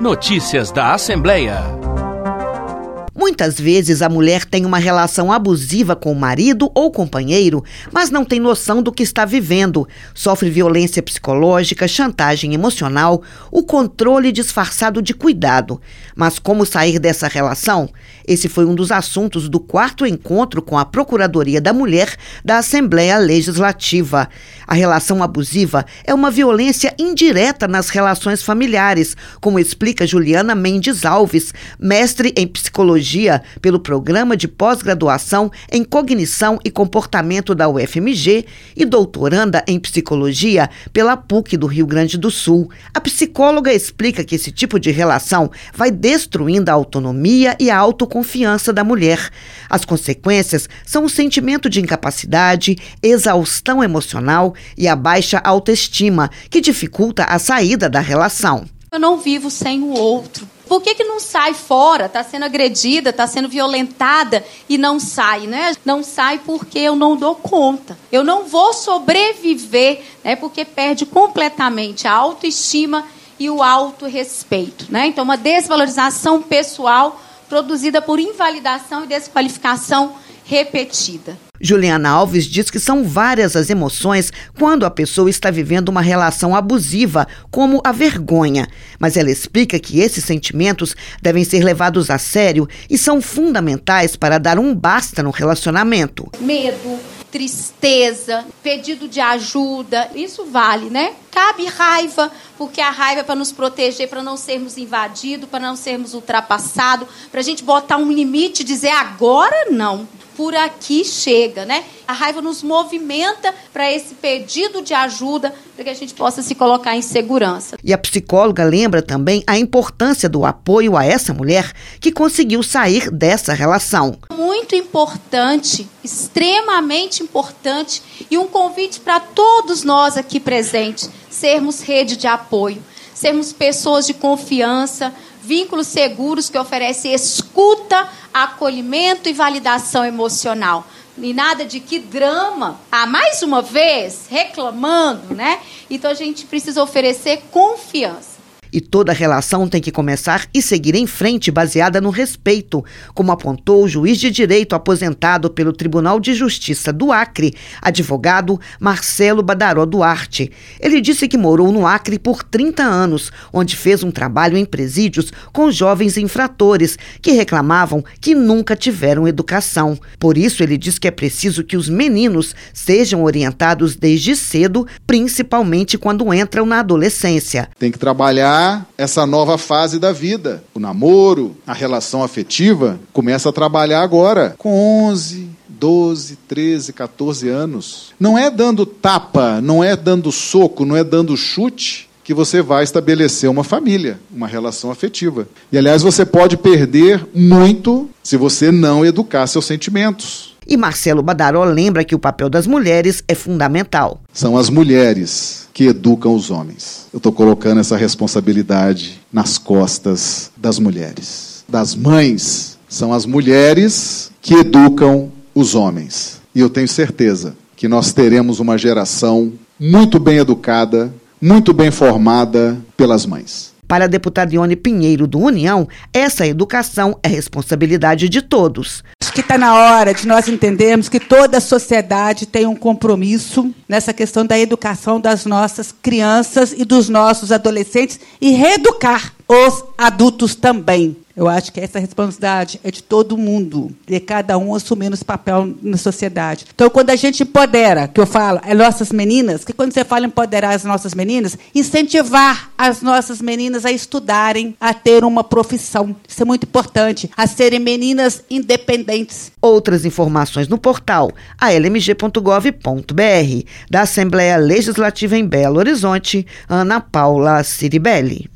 Notícias da Assembleia. Muitas vezes a mulher tem uma relação abusiva com o marido ou companheiro, mas não tem noção do que está vivendo. Sofre violência psicológica, chantagem emocional, o controle disfarçado de cuidado. Mas como sair dessa relação? Esse foi um dos assuntos do 4º encontro com a Procuradoria da Mulher da Assembleia Legislativa. A relação abusiva é uma violência indireta nas relações familiares, como explica Juliana Mendes Alves, mestre em psicologia pelo Programa de Pós-Graduação em Cognição e Comportamento da UFMG e doutoranda em Psicologia pela PUC do Rio Grande do Sul. A psicóloga explica que esse tipo de relação vai destruindo a autonomia e a autoconfiança da mulher. As consequências são o sentimento de incapacidade, exaustão emocional e a baixa autoestima, que dificulta a saída da relação. Eu não vivo sem o outro. Por que não sai fora? Está sendo agredida, está sendo violentada e não sai, né? Não sai porque eu não dou conta. Eu não vou sobreviver, né? Porque perde completamente a autoestima e o autorrespeito, né? Então, uma desvalorização pessoal produzida por invalidação e desqualificação repetida. Juliana Alves diz que são várias as emoções quando a pessoa está vivendo uma relação abusiva, como a vergonha. Mas ela explica que esses sentimentos devem ser levados a sério e são fundamentais para dar um basta no relacionamento. Medo, tristeza, pedido de ajuda, isso vale, né? Cabe raiva, porque a raiva é para nos proteger, para não sermos invadidos, para não sermos ultrapassados, para a gente botar um limite e dizer agora não. Por aqui chega, né? A raiva nos movimenta para esse pedido de ajuda, para que a gente possa se colocar em segurança. E a psicóloga lembra também a importância do apoio a essa mulher que conseguiu sair dessa relação. Muito importante, extremamente importante, e um convite para todos nós aqui presentes, sermos rede de apoio, sermos pessoas de confiança, vínculos seguros que oferecem escuta, acolhimento e validação emocional. E nada de que drama, mais uma vez, reclamando, né? Então a gente precisa oferecer confiança. E toda relação tem que começar e seguir em frente baseada no respeito, como apontou o juiz de direito aposentado pelo Tribunal de Justiça do Acre, advogado Marcelo Badaró Duarte. Ele disse que morou no Acre por 30 anos, onde fez um trabalho em presídios com jovens infratores que reclamavam que nunca tiveram educação. Por isso, ele diz que é preciso que os meninos sejam orientados desde cedo, principalmente quando entram na adolescência. Tem que trabalhar essa nova fase da vida. O namoro, a relação afetiva, começa a trabalhar agora, com 11, 12, 13, 14 anos. Não é dando tapa, não é dando soco, não é dando chute que você vai estabelecer uma família, uma relação afetiva. E, aliás, você pode perder muito se você não educar seus sentimentos. E Marcelo Badaró lembra que o papel das mulheres é fundamental. São as mulheres que educam os homens. Eu estou colocando essa responsabilidade nas costas das mulheres. Das mães, são as mulheres que educam os homens. E eu tenho certeza que nós teremos uma geração muito bem educada, muito bem formada pelas mães. Para a deputada Ione Pinheiro, do União, essa educação é responsabilidade de todos. Acho que está na hora de nós entendermos que toda a sociedade tem um compromisso nessa questão da educação das nossas crianças e dos nossos adolescentes e reeducar os adultos também. Eu acho que essa responsabilidade é de todo mundo, de cada um assumindo esse papel na sociedade. Então, quando a gente empodera, que eu falo, as nossas meninas, que quando você fala empoderar as nossas meninas, incentivar as nossas meninas a estudarem, a ter uma profissão. Isso é muito importante, a serem meninas independentes. Outras informações no portal almg.gov.br. Da Assembleia Legislativa em Belo Horizonte, Ana Paula Ciribelli.